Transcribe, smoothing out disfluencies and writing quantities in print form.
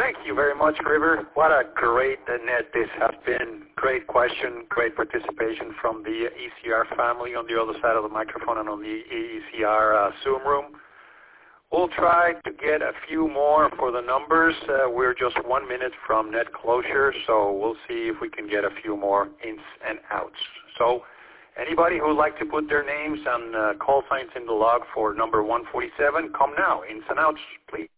Thank you very much, River. What a great net this has been. Great question, great participation from the ECR family on the other side of the microphone and on the ECR Zoom room. We'll try to get a few more for the numbers. We're just 1 minute from net closure, so we'll see if we can get a few more ins and outs. So anybody who would like to put their names and call signs in the log for number 147, come now. Ins and outs, please.